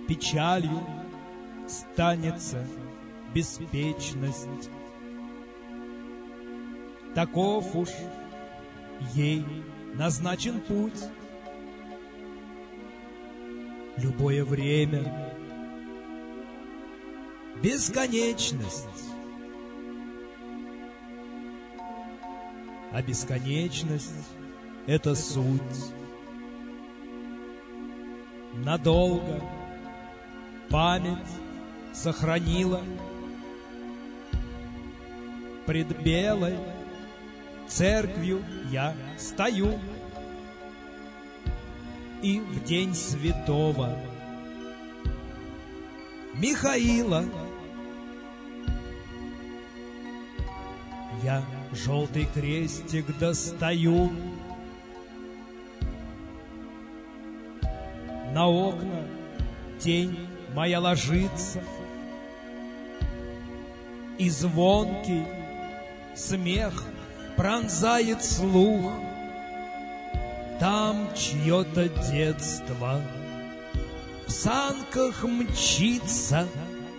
печалью станется беспечность. Таков уж ей назначен путь. Любое время — бесконечность, а бесконечность — это суть. Надолго память сохранила пред белой церковью я стою, и в день святого Михаила я желтый крестик достаю. На окна тень моя ложится, и звонкий смех пронзает слух. Там чье-то детство в санках мчится,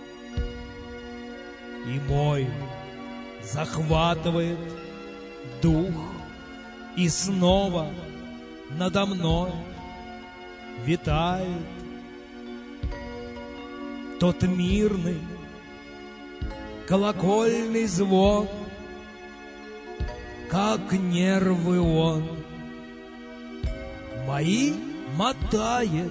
и мой захватывает дух, и снова надо мной витает тот мирный колокольный звон, как нервы он мои мотает.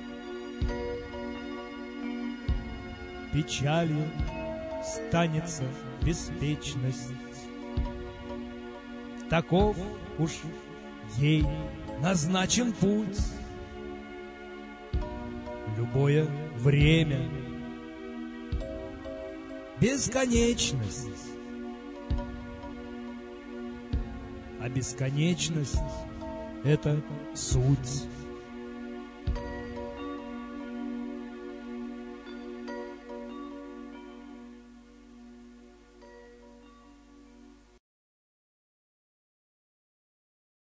Печалью станется беспечность. Таков уж ей назначен путь. Любое время — бесконечность, а бесконечность — это суть.